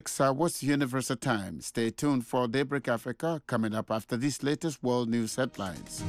What's Universal Time? Stay tuned for Daybreak Africa coming up after these latest world news headlines.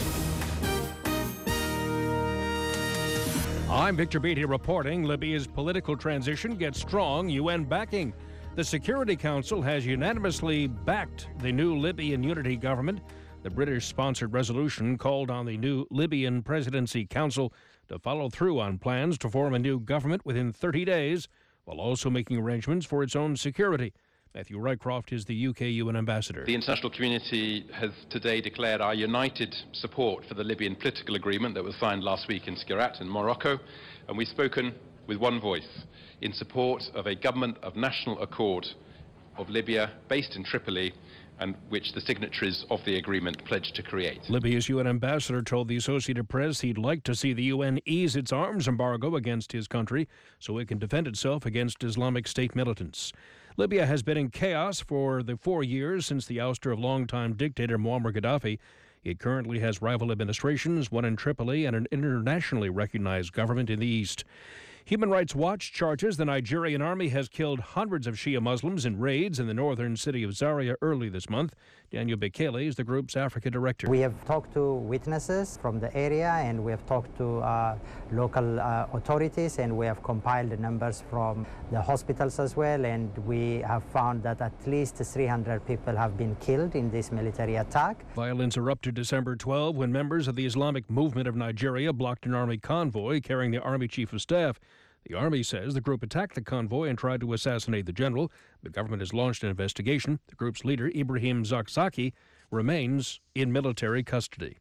I'm Victor Beatty reporting Libya's political transition gets strong UN backing. The Security Council has unanimously backed the new Libyan unity government. The British-sponsored resolution called on the new Libyan Presidency Council to follow through on plans to form a new government within 30 days, while also making arrangements for its own security. Matthew Rycroft is the UK UN ambassador. The international community has today declared our united support for the Libyan political agreement that was signed last week in Skhirat in Morocco, and we've spoken with one voice in support of a government of national accord of Libya based in Tripoli, and which the signatories of the agreement pledged to create. Libya's UN ambassador told the Associated Press he'd like to see the UN ease its arms embargo against his country so it can defend itself against Islamic State militants. Libya has been in chaos for the 4 years since the ouster of longtime dictator Muammar Gaddafi. It currently has rival administrations, one in Tripoli and an internationally recognized government in the east. Human Rights Watch charges the Nigerian army has killed hundreds of Shia Muslims in raids in the northern city of Zaria early this month. Daniel Bekele is the group's Africa director. We have talked to witnesses from the area, and we have talked to local authorities, and we have compiled the numbers from the hospitals as well, and we have found that at least 300 people have been killed in this military attack. Violence erupted December 12 when members of the Islamic Movement of Nigeria blocked an army convoy carrying the army chief of staff. The army says the group attacked the convoy and tried to assassinate the general. The government has launched an investigation. The group's leader, Ibrahim Zakzaki, remains in military custody.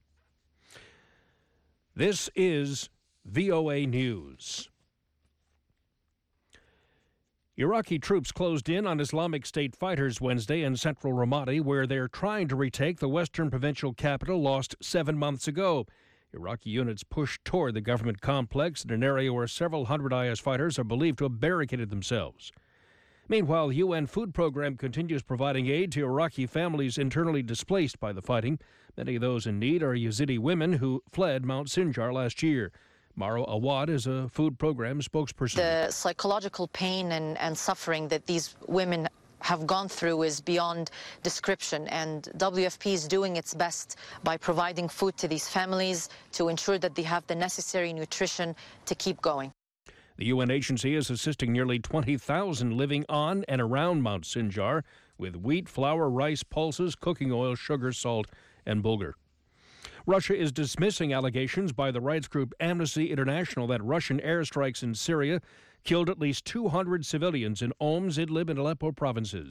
This is VOA News. Iraqi troops closed in on Islamic State fighters Wednesday in central Ramadi, where they're trying to retake the western provincial capital lost 7 months ago. Iraqi units pushed toward the government complex in an area where several hundred IS fighters are believed to have barricaded themselves. Meanwhile, the UN Food Program continues providing aid to Iraqi families internally displaced by the fighting. Many of those in need are Yazidi women who fled Mount Sinjar last year. Maro Awad is a food program spokesperson. The psychological pain and suffering that these women have gone through is beyond description, and WFP is doing its best by providing food to these families to ensure that they have the necessary nutrition to keep going. The UN agency is assisting nearly 20,000 living on and around Mount Sinjar with wheat, flour, rice, pulses, cooking oil, sugar, salt, and bulgur. Russia is dismissing allegations by the rights group Amnesty International that Russian airstrikes in Syria killed at least 200 civilians in Homs, Idlib, and Aleppo provinces.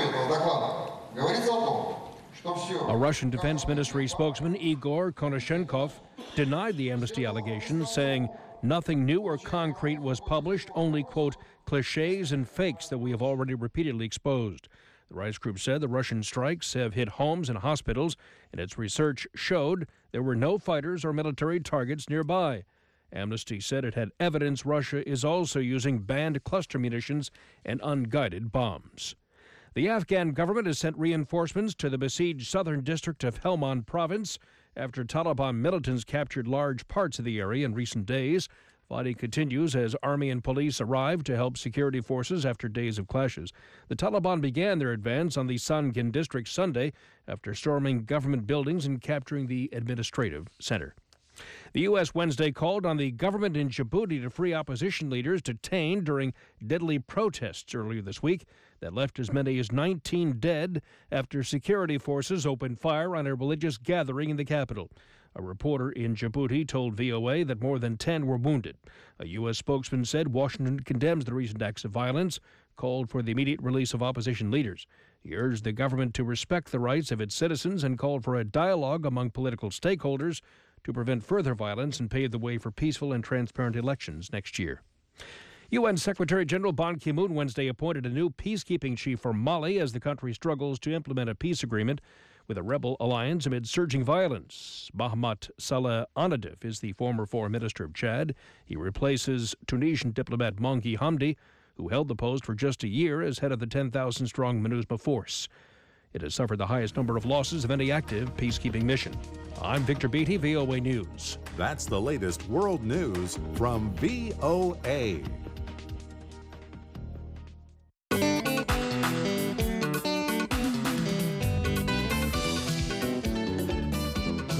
A Russian Defense Ministry spokesman, Igor Konashenkov, denied the Amnesty allegations, saying nothing new or concrete was published, only, quote, cliches and fakes that we have already repeatedly exposed. The rights group said the Russian strikes have hit homes and hospitals, and its research showed there were no fighters or military targets nearby. Amnesty said it had evidence Russia is also using banned cluster munitions and unguided bombs. The Afghan government has sent reinforcements to the besieged southern district of Helmand province after Taliban militants captured large parts of the area in recent days. Fighting continues as army and police arrive to help security forces after days of clashes. The Taliban began their advance on the Sangin district Sunday after storming government buildings and capturing the administrative center. The U.S. Wednesday called on the government in Djibouti to free opposition leaders detained during deadly protests earlier this week that left as many as 19 dead after security forces opened fire on a religious gathering in the capital. A reporter in Djibouti told VOA that more than 10 were wounded. A U.S. spokesman said Washington condemns the recent acts of violence, called for the immediate release of opposition leaders. He urged the government to respect the rights of its citizens and called for a dialogue among political stakeholders to prevent further violence and pave the way for peaceful and transparent elections next year. UN Secretary General Ban Ki-moon Wednesday appointed a new peacekeeping chief for Mali as the country struggles to implement a peace agreement with a rebel alliance amid surging violence. Mahamat Saleh Anadif is the former foreign minister of Chad. He replaces Tunisian diplomat Mongi Hamdi, who held the post for just a year as head of the 10,000-strong MINUSMA force. It has suffered the highest number of losses of any active peacekeeping mission. I'm Victor Beatty, VOA News. That's the latest world news from VOA.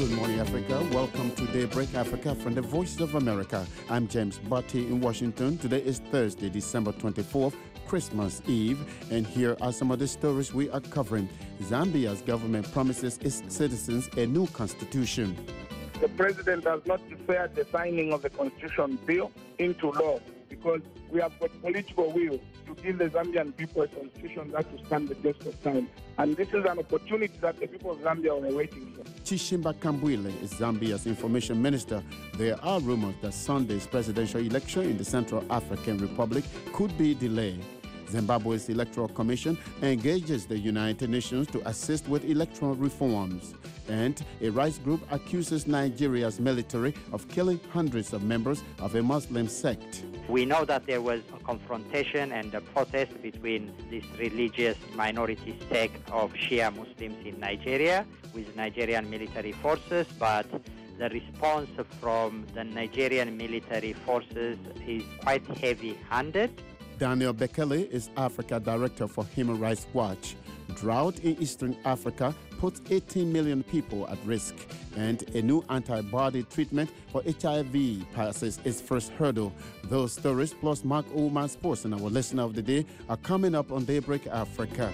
Good morning, Africa. Welcome to Daybreak Africa from the Voice of America. I'm James Butty in Washington. Today is Thursday, December 24th, Christmas Eve, and here are some of the stories we are covering. Zambia's government promises its citizens a new constitution. The president has not declared the signing of the constitution bill into law because we have got political will to give the Zambian people a constitution that will stand the test of time. And this is an opportunity that the people of Zambia are waiting for. Chishimba Kambwile is Zambia's information minister. There are rumors that Sunday's presidential election in the Central African Republic could be delayed. Zimbabwe's Electoral Commission engages the United Nations to assist with electoral reforms. And a rights group accuses Nigeria's military of killing hundreds of members of a Muslim sect. We know that there was a confrontation and a protest between this religious minority sect of Shia Muslims in Nigeria with Nigerian military forces, but the response from the Nigerian military forces is quite heavy-handed. Daniel Bekele is Africa Director for Human Rights Watch. Drought in Eastern Africa puts 18 million people at risk, and a new antibody treatment for HIV passes its first hurdle. Those stories plus Mark Ullman Sports and our listener of the day are coming up on Daybreak Africa.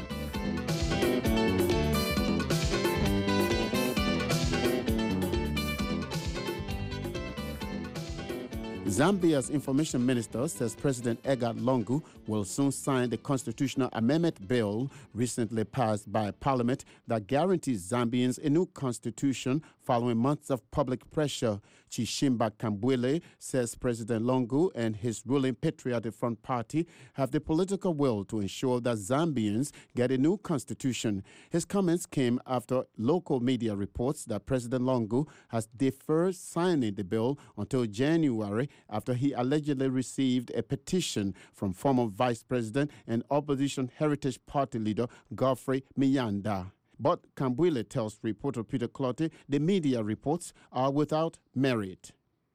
Zambia's information minister says President Edgar Lungu will soon sign the constitutional amendment bill recently passed by Parliament that guarantees Zambians a new constitution following months of public pressure. Chishimba Kambwile says President Lungu and his ruling Patriotic Front Party have the political will to ensure that Zambians get a new constitution. His comments came after local media reports that President Lungu has deferred signing the bill until January after he allegedly received a petition from former Vice President and opposition Heritage Party leader Godfrey Miyanda. But Kambwile tells reporter Peter Clottey the media reports are without merit.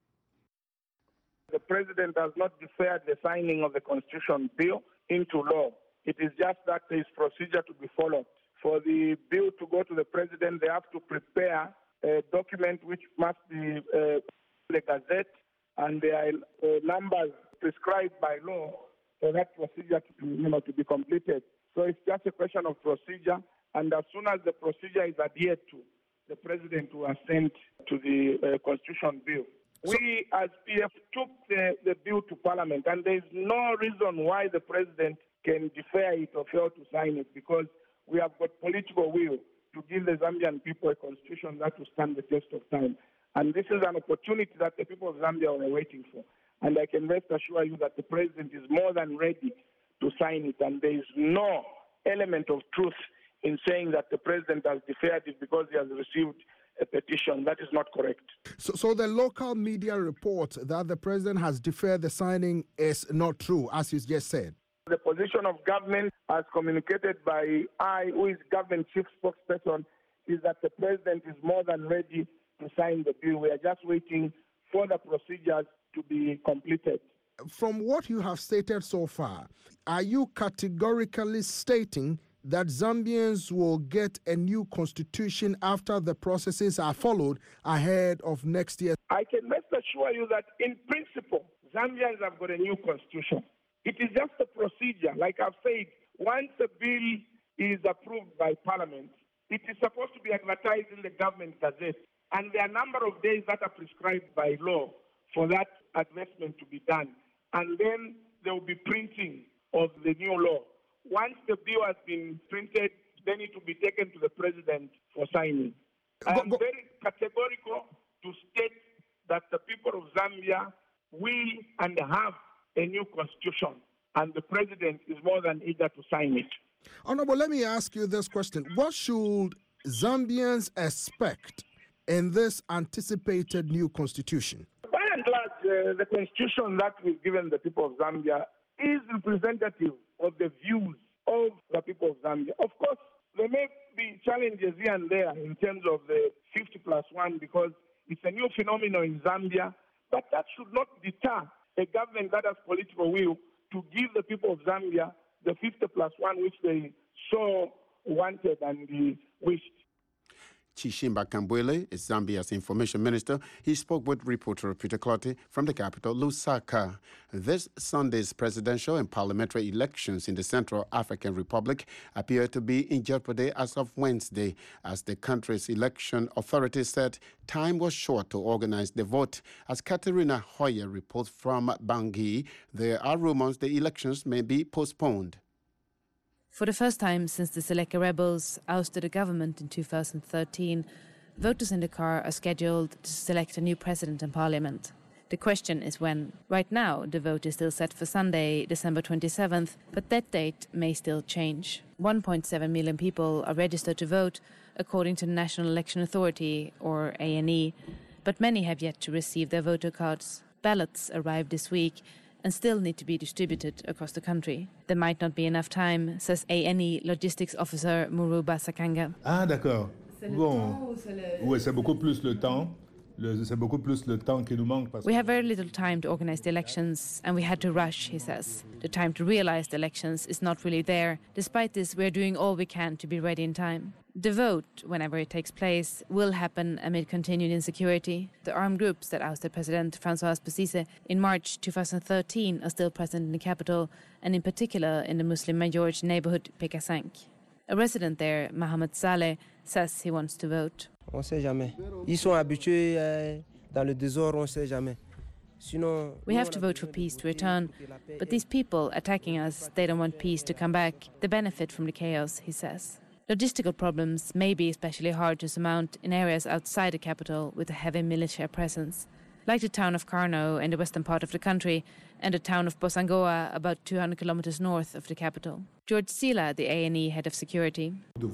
The president has not declared the signing of the constitution bill into law. It is just that there is procedure to be followed. For the bill to go to the president, they have to prepare a document which must be the Gazette, and there are numbers prescribed by law for that procedure to be completed. So it's just a question of procedure, and as soon as the procedure is adhered to, the president will assent to the constitution bill. We as PF took the bill to Parliament, and there is no reason why the president can defer it or fail to sign it, because we have got political will to give the Zambian people a constitution that will stand the test of time. And this is an opportunity that the people of Zambia are waiting for. And I can rest assure you that the president is more than ready to sign it. And there is no element of truth in saying that the president has deferred it because he has received a petition. That is not correct. So the local media report that the president has deferred the signing is not true, as you just said. The position of government, as communicated by I, who is government chief spokesperson, is that the president is more than ready to sign the bill. We are just waiting for the procedures to be completed. From what you have stated so far, are you categorically stating that Zambians will get a new constitution after the processes are followed ahead of next year? I can rest assure you that in principle, Zambians have got a new constitution. It is just a procedure. Like I've said, once a bill is approved by Parliament, it is supposed to be advertised in the government gazette. And there are a number of days that are prescribed by law for that advertisement to be done. And then there will be printing of the new law. Once the bill has been printed, then it will be taken to the president for signing. I am very categorical to state that the people of Zambia will and have a new constitution, and the president is more than eager to sign it. Honorable, let me ask you this question. What should Zambians expect in this anticipated new constitution? By and large, the constitution that we've given the people of Zambia is representative of the views of the people of Zambia. Of course, there may be challenges here and there in terms of the 50+1 because it's a new phenomenon in Zambia, but that should not deter a government that has political will to give the people of Zambia the 50+1 which they so wanted and wished. Chishimba Kambwele is Zambia's information minister. He spoke with reporter Peter Clottey from the capital, Lusaka. This Sunday's presidential and parliamentary elections in the Central African Republic appear to be in jeopardy as of Wednesday, as the country's election authorities said time was short to organize the vote. As Katerina Hoyer reports from Bangui, there are rumors the elections may be postponed. For the first time since the Seleka rebels ousted the government in 2013, voters in Dakar are scheduled to select a new president and parliament. The question is when. Right now, the vote is still set for Sunday, December 27th, but that date may still change. 1.7 million people are registered to vote, according to the National Election Authority, or ANE, but many have yet to receive their voter cards. Ballots arrived this week and still need to be distributed across the country. There might not be enough time, says ANE Logistics Officer Muruba Sakanga. Ah, d'accord. Bon, oui, c'est beaucoup plus le temps. C'est beaucoup plus le temps qui nous manque. We have very little time to organize the elections, and we had to rush, he says. The time to realize the elections is not really there. Despite this, we are doing all we can to be ready in time. The vote, whenever it takes place, will happen amid continued insecurity. The armed groups that ousted President Francois Bozizé in March 2013 are still present in the capital, and in particular in the Muslim-majority neighborhood Pécassins. A resident there, Mohamed Saleh, says he wants to vote. On sait jamais. Ils sont habitués dans le désordre, on sait jamais. We have to vote for peace to return, but these people attacking us, they don't want peace to come back. They benefit from the chaos, he says. Logistical problems may be especially hard to surmount in areas outside the capital with a heavy militia presence, like the town of Karno in the western part of the country and the town of Bosangoa about 200 kilometers north of the capital. George Sila, the ANE head of security.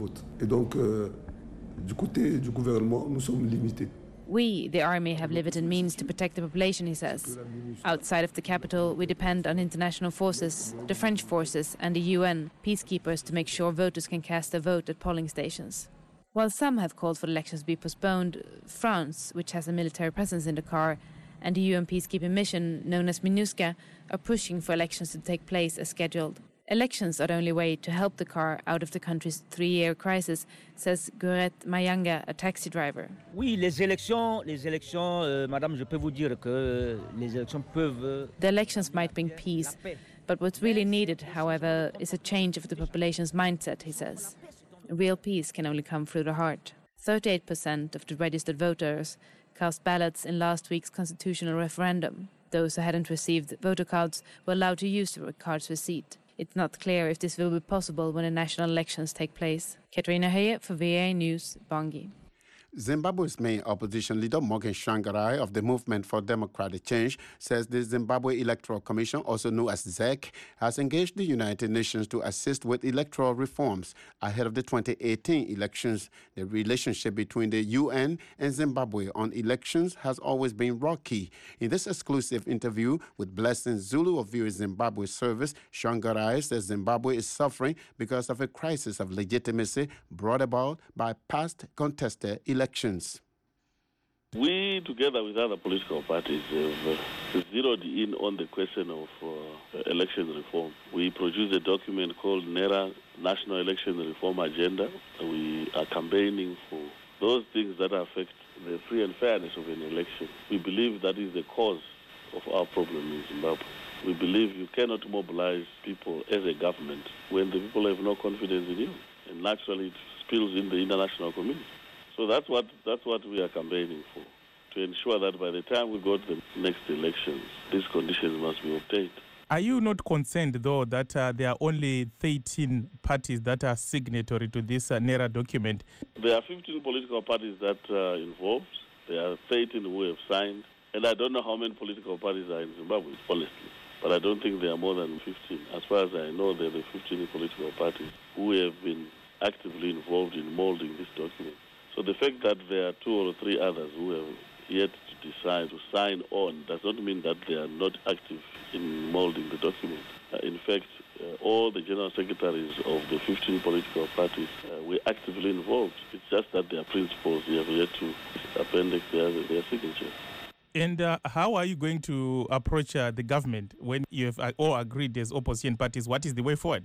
Du côté du gouvernement, nous sommes limités. We, the army, have limited means to protect the population, he says. Outside of the capital, we depend on international forces, the French forces and the UN, peacekeepers, to make sure voters can cast their vote at polling stations. While some have called for the elections to be postponed, France, which has a military presence in Dakar, and the UN peacekeeping mission, known as MINUSCA, are pushing for elections to take place as scheduled. Elections are the only way to help Dakar out of the country's 3-year crisis, says Guret Mayanga, a taxi driver. Oui, les élections, madame, je peux vous dire que les élections peuvent... The elections might bring peace, but what's really needed, however, is a change of the population's mindset, he says. Real peace can only come through the heart. 38% of the registered voters cast ballots in last week's constitutional referendum. Those who hadn't received voter cards were allowed to use the cards receipt. It's not clear if this will be possible when the national elections take place. Katrina Heye for VOA News, Bangui. Zimbabwe's main opposition leader, Morgan Tsvangirai of the Movement for Democratic Change, says the Zimbabwe Electoral Commission, also known as ZEC, has engaged the United Nations to assist with electoral reforms ahead of the 2018 elections. The relationship between the UN and Zimbabwe on elections has always been rocky. In this exclusive interview with Blessing Zulu of VOA Zimbabwe Service, Tsvangirai says Zimbabwe is suffering because of a crisis of legitimacy brought about by past contested elections. We, together with other political parties, have zeroed in on the question of election reform. We produced a document called NERA, National Election Reform Agenda. We are campaigning for those things that affect the free and fairness of an election. We believe that is the cause of our problem in Zimbabwe. We believe you cannot mobilize people as a government when the people have no confidence in you. And naturally, it spills in the international community. So that's what we are campaigning for, to ensure that by the time we go to the next elections, these conditions must be obtained. Are you not concerned, though, that there are only 13 parties that are signatory to this NERA document? There are 15 political parties that are involved. There are 13 who have signed. And I don't know how many political parties are in Zimbabwe, honestly. But I don't think there are more than 15. As far as I know, there are the 15 political parties who have been actively involved in molding this document. So the fact that there are 2 or 3 others who have yet to decide to sign on does not mean that they are not active in molding the document. In fact, all the general secretaries of the 15 political parties were actively involved. It's just that their principals have yet to appendix their signatures. And how are you going to approach the government when you have all agreed as opposition parties? What is the way forward?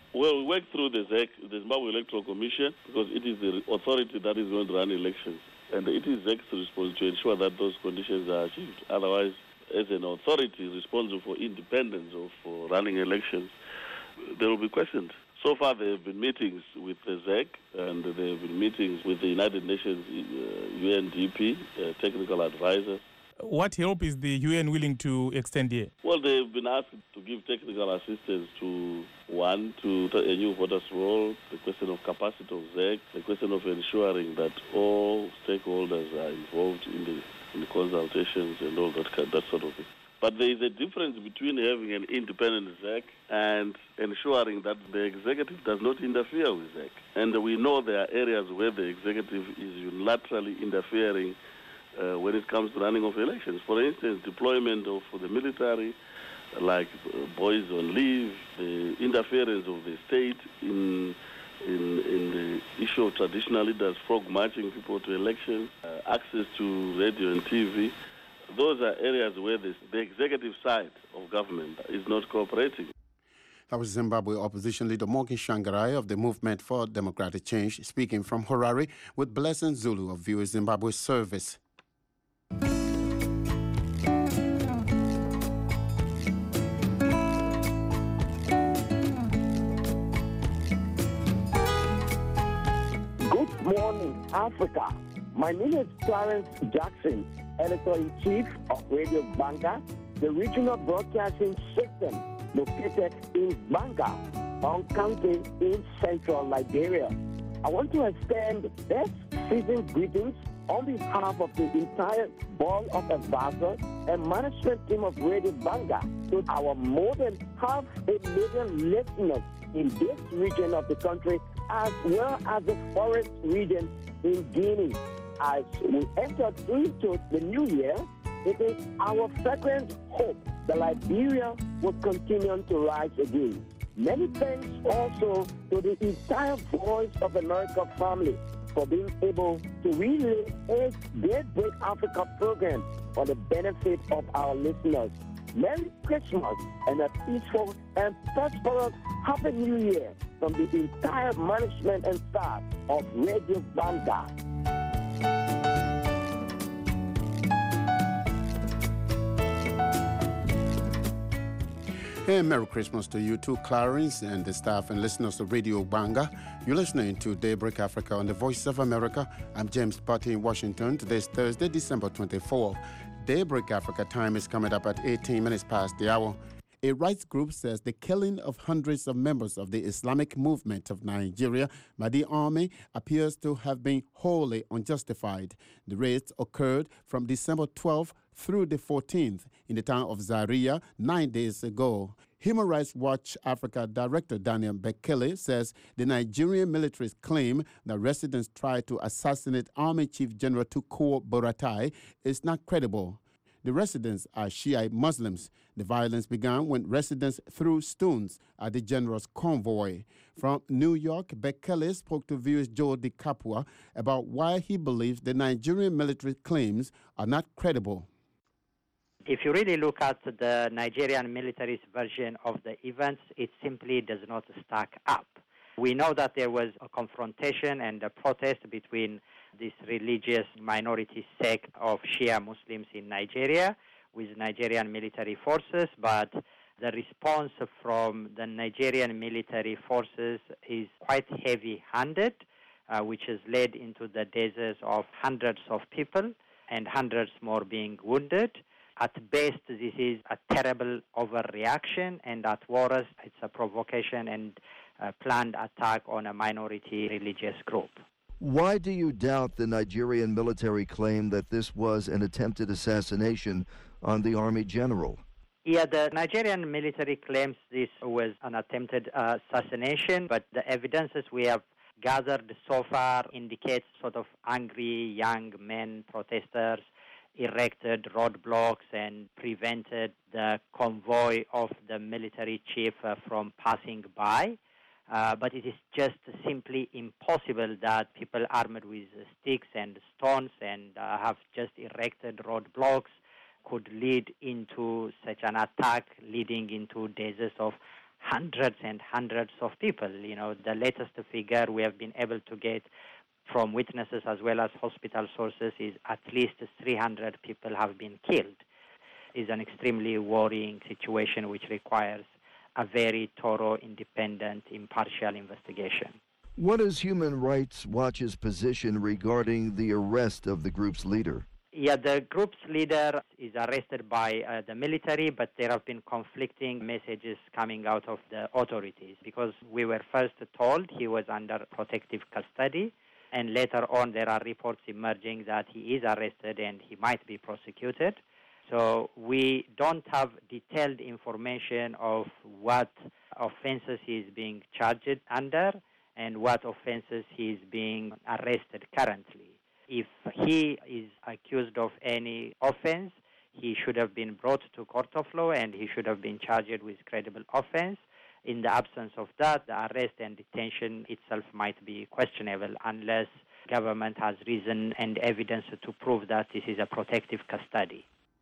Well, we work through the ZEC, the Zimbabwe Electoral Commission, because it is the authority that is going to run elections. And it is ZEC's responsibility to ensure that those conditions are achieved. Otherwise, as an authority responsible for independence of for running elections, there will be questions. So far, there have been meetings with the ZEC, and there have been meetings with the United Nations UNDP, technical advisors. What help is the UN willing to extend here? Well, they've been asked to give technical assistance to a new voters roll, the question of capacity of ZEC, the question of ensuring that all stakeholders are involved in the consultations and all that sort of thing. But there is a difference between having an independent ZEC and ensuring that the executive does not interfere with ZEC. And we know there are areas where the executive is unilaterally interfering when it comes to running of elections. For instance, deployment of the military, like boys on leave, the interference of the state in the issue of traditional leaders, frog marching people to elections, access to radio and TV. Those are areas where the executive side of government is not cooperating. That was Zimbabwe opposition leader Morgan Shangarai of the Movement for Democratic Change, speaking from Harare with Blessing Zulu of VOA Zimbabwe Service. Good morning, Africa. My name is Clarence Jackson, Editor-in-Chief of Radio Banga, the regional broadcasting system located in Banga, on County in central Liberia. I want to extend best season greetings on behalf of the entire Board of Advisors and management team of Radio Banga to our more than 500,000 listeners in this region of the country, as well as the forest region in Guinea. As we enter into the new year, it is our fervent hope that Liberia will continue to rise again. Many thanks also to the entire Voice of America family for being able to relay a Daybreak Africa program for the benefit of our listeners. Merry Christmas and a peaceful and prosperous Happy New Year from the entire management and staff of Radio Banga. Hey, Merry Christmas to you too, Clarence, and the staff and listeners of Radio Banga. You're listening to Daybreak Africa on the Voice of America. I'm James Putty in Washington. Today's Thursday, December 24th. Daybreak Africa time is coming up at 18 minutes past the hour. A rights group says the killing of hundreds of members of the Islamic movement of Nigeria by the army appears to have been wholly unjustified. The raids occurred from December 12th through the 14th in the town of Zaria 9 days ago. Human Rights Watch Africa Director Daniel Bekele says the Nigerian military's claim that residents tried to assassinate Army Chief General Tukur Buratai is not credible. The residents are Shiite Muslims. The violence began when residents threw stones at the general's convoy. From New York, Bekele spoke to viewers Joe DiCapua about why he believes the Nigerian military claims are not credible. If you really look at the Nigerian military's version of the events, it simply does not stack up. We know that there was a confrontation and a protest between this religious minority sect of Shia Muslims in Nigeria with Nigerian military forces, but the response from the Nigerian military forces is quite heavy-handed, which has led into the deaths of hundreds of people and hundreds more being wounded. At best, this is a terrible overreaction, and at worst, it's a provocation and a planned attack on a minority religious group. Why do you doubt the Nigerian military claim that this was an attempted assassination on the army general? Yeah, the Nigerian military claims this was an attempted assassination, but the evidences we have gathered so far indicates sort of angry young men protesters erected roadblocks and prevented the convoy of the military chief from passing by. But it is just simply impossible that people armed with sticks and stones and have just erected roadblocks could lead into such an attack, leading into deaths of hundreds and hundreds of people. You know, the latest figure we have been able to get from witnesses as well as hospital sources is at least 300 people have been killed. It's an extremely worrying situation which requires a very thorough, independent, impartial investigation. What is Human Rights Watch's position regarding the arrest of the group's leader? Yeah, the group's leader is arrested by the military, but there have been conflicting messages coming out of the authorities because we were first told he was under protective custody, and later on there are reports emerging that he is arrested and he might be prosecuted. So we don't have detailed information of what offenses he is being charged under and what offenses he is being arrested currently. If he is accused of any offense, he should have been brought to court of law and he should have been charged with credible offense. In the absence of that, the arrest and detention itself might be questionable unless government has reason and evidence to prove that this is a protective custody.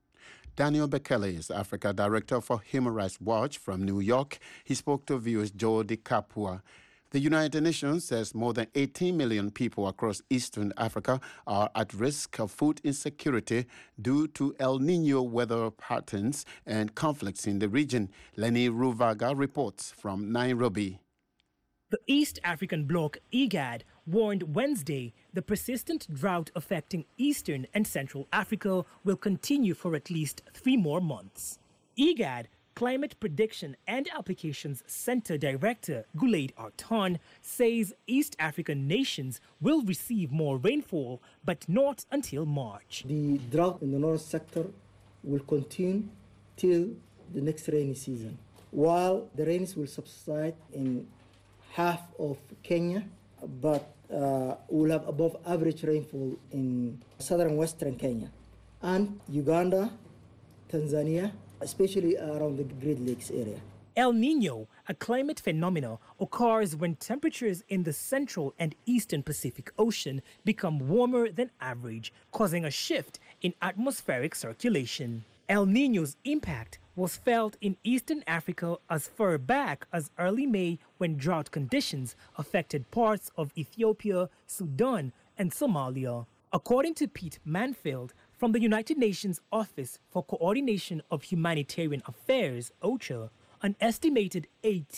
Daniel Bekele is Africa Director for Human Rights Watch from New York. He spoke to viewers Jody Kapua. The United Nations says more than 18 million people across Eastern Africa are at risk of food insecurity due to El Nino weather patterns and conflicts in the region. Lenny Ruvaga reports from Nairobi. The East African bloc, IGAD, warned Wednesday the persistent drought affecting Eastern and Central Africa will continue for at least 3 more months. IGAD Climate Prediction and Applications Center Director Gulaid Artan says East African nations will receive more rainfall, but not until March. The drought in the north sector will continue till the next rainy season, while the rains will subside in half of Kenya, but we'll have above average rainfall in southern western Kenya and Uganda, Tanzania, especially around the Great Lakes area. El Nino, a climate phenomenon, occurs when temperatures in the central and eastern Pacific Ocean become warmer than average, causing a shift in atmospheric circulation. El Nino's impact was felt in Eastern Africa as far back as early May when drought conditions affected parts of Ethiopia, Sudan, and Somalia. According to Pete Manfield from the United Nations Office for Coordination of Humanitarian Affairs, OCHA, an estimated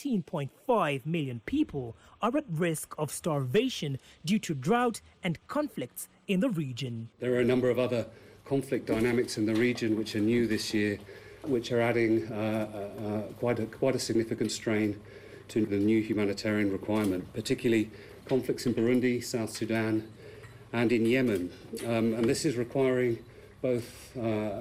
18.5 million people are at risk of starvation due to drought and conflicts in the region. There are a number of other conflict dynamics in the region which are new this year, which are adding quite a significant strain to the new humanitarian requirement, particularly conflicts in Burundi, South Sudan, and in Yemen. And this is requiring both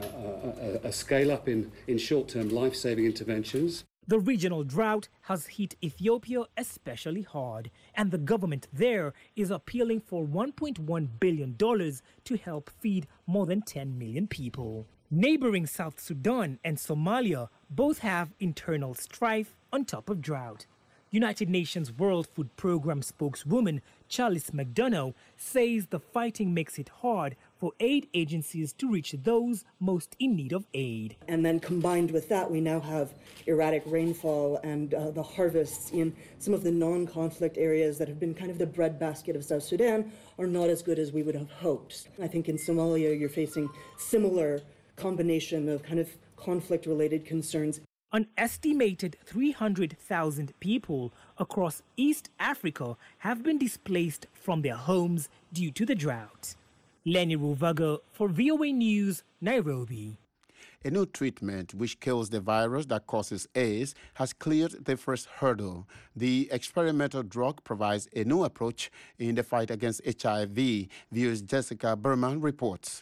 a scale-up in short-term life-saving interventions. The regional drought has hit Ethiopia especially hard, and the government there is appealing for $1.1 billion to help feed more than 10 million people. Neighboring South Sudan and Somalia both have internal strife on top of drought. United Nations World Food Programme spokeswoman Chalice McDonough says the fighting makes it hard for aid agencies to reach those most in need of aid. And then combined with that, we now have erratic rainfall and the harvests in some of the non-conflict areas that have been kind of the breadbasket of South Sudan are not as good as we would have hoped. I think in Somalia, you're facing similar combination of kind of conflict-related concerns. An estimated 300,000 people across East Africa have been displaced from their homes due to the drought. Lenny Ruvaga for VOA News, Nairobi. A new treatment which kills the virus that causes AIDS has cleared the first hurdle. The experimental drug provides a new approach in the fight against HIV. Viewers Jessica Berman reports.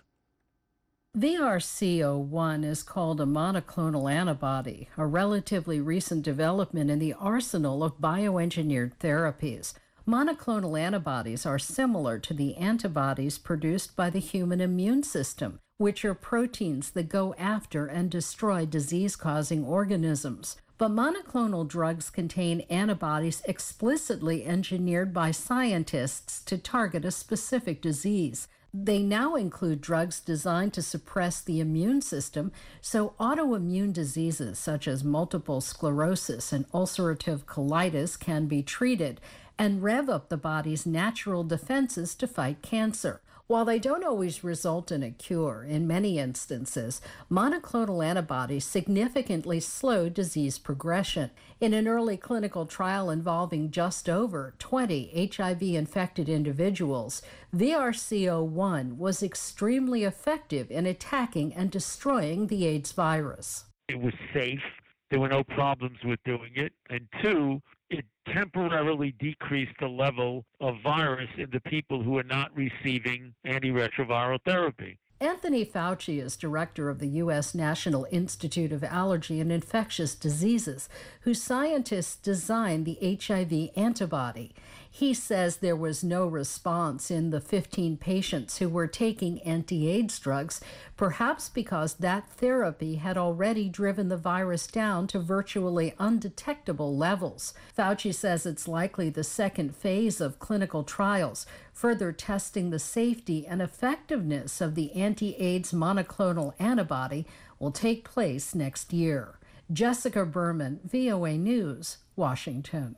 VRC01 is called a monoclonal antibody, a relatively recent development in the arsenal of bioengineered therapies. Monoclonal antibodies are similar to the antibodies produced by the human immune system, which are proteins that go after and destroy disease-causing organisms. But monoclonal drugs contain antibodies explicitly engineered by scientists to target a specific disease. They now include drugs designed to suppress the immune system so autoimmune diseases such as multiple sclerosis and ulcerative colitis can be treated and rev up the body's natural defenses to fight cancer. While they don't always result in a cure, in many instances, monoclonal antibodies significantly slow disease progression. In an early clinical trial involving just over 20 HIV-infected individuals, VRC01 was extremely effective in attacking and destroying the AIDS virus. It was safe. There were no problems with doing it. And two, it temporarily decreased the level of virus in the people who are not receiving antiretroviral therapy. Anthony Fauci is director of the U.S. National Institute of Allergy and Infectious Diseases, whose scientists designed the HIV antibody. He says there was no response in the 15 patients who were taking anti-AIDS drugs, perhaps because that therapy had already driven the virus down to virtually undetectable levels. Fauci says it's likely the second phase of clinical trials, further testing the safety and effectiveness of the anti-AIDS monoclonal antibody, will take place next year. Jessica Berman, VOA News, Washington.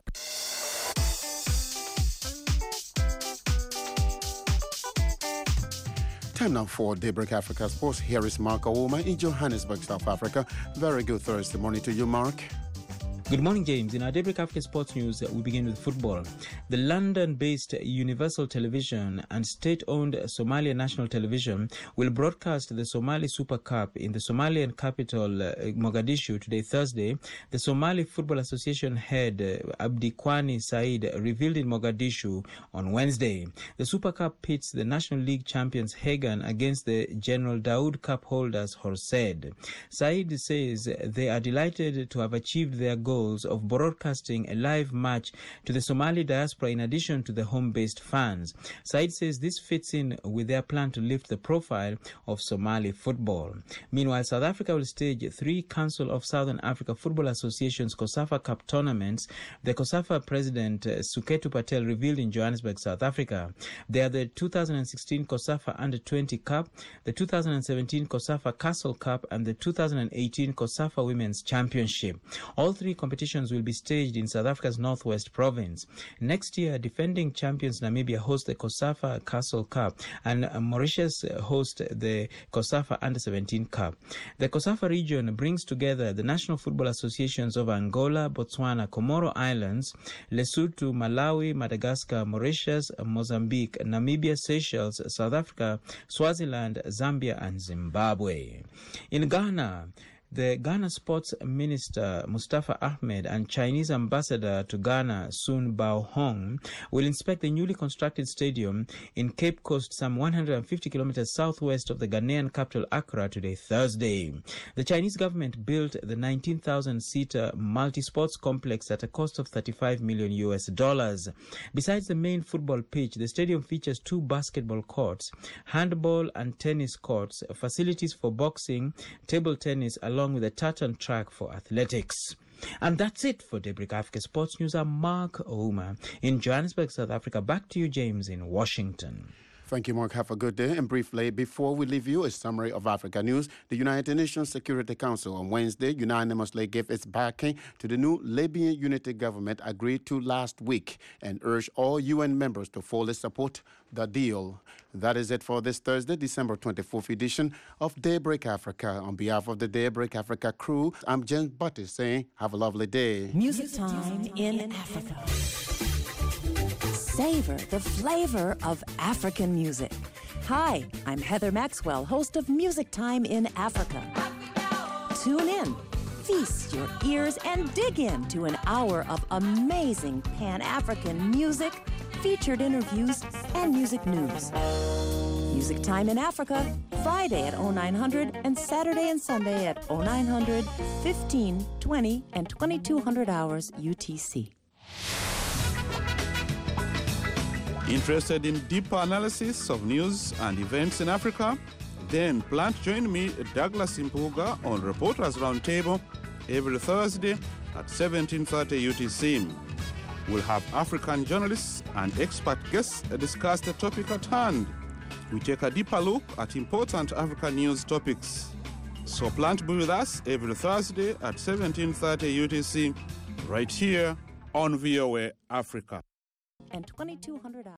Time now for Daybreak Africa Sports. Here is Mark Awoma in Johannesburg, South Africa. Very good Thursday morning to you, Mark. Good morning, James. In our Daybreak Africa Sports News, we begin with football. The London-based Universal Television and state-owned Somalia National Television will broadcast the Somali Super Cup in the Somalian capital, Mogadishu, today, Thursday. The Somali Football Association head, Abdikwani Said, revealed in Mogadishu on Wednesday. The Super Cup pits the National League champions Hagan against the General Daoud Cup holders Horsed. Said says they are delighted to have achieved their goal of broadcasting a live match to the Somali diaspora in addition to the home-based fans. Said says this fits in with their plan to lift the profile of Somali football. Meanwhile, South Africa will stage 3 Council of Southern Africa Football Association's COSAFA Cup tournaments. The COSAFA president, Suketu Patel, revealed in Johannesburg, South Africa. They are the 2016 COSAFA Under-20 Cup, the 2017 COSAFA Castle Cup, and the 2018 COSAFA Women's Championship. All 3 competitions will be staged in South Africa's Northwest Province. Next year, defending champions Namibia host the COSAFA Castle Cup and Mauritius host the COSAFA Under-17 Cup. The COSAFA region brings together the National Football Associations of Angola, Botswana, Comoro Islands, Lesotho, Malawi, Madagascar, Mauritius, Mozambique, Namibia, Seychelles, South Africa, Swaziland, Zambia, and Zimbabwe. In Ghana, the Ghana Sports Minister Mustafa Ahmed and Chinese Ambassador to Ghana Sun Bao Hong will inspect the newly constructed stadium in Cape Coast, some 150 kilometers southwest of the Ghanaian capital Accra, today, Thursday. The Chinese government built the 19,000-seater multi-sports complex at a cost of $35 million. Besides the main football pitch, the stadium features 2 basketball courts, handball and tennis courts, facilities for boxing, table tennis, along with a tartan track for athletics. And that's it for Daybreak Africa Sports News. I'm Mark Ouma in Johannesburg, South Africa. Back to you, James, in Washington. Thank you, Mark. Have a good day. And briefly, before we leave you, a summary of Africa news. The United Nations Security Council on Wednesday unanimously gave its backing to the new Libyan unity government agreed to last week and urged all UN members to fully support the deal. That is it for this Thursday, December 24th edition of Daybreak Africa. On behalf of the Daybreak Africa crew, I'm James Butty saying have a lovely day. Music time in Africa. Savor the flavor of African music. Hi, I'm Heather Maxwell, host of Music Time in Africa. Tune in, feast your ears, and dig into an hour of amazing Pan-African music, featured interviews, and music news. Music Time in Africa, Friday at 0900 and Saturday and Sunday at 0900, 15, 20, and 2200 hours UTC. Interested in deeper analysis of news and events in Africa? Then plan to join me, Douglas Impuga, on Reporters Roundtable every Thursday at 17:30 UTC. We'll have African journalists and expert guests discuss the topic at hand. we take a deeper look at important African news topics. So plan to be with us every Thursday at 17:30 UTC, right here on VOA Africa. And 2,200 hours.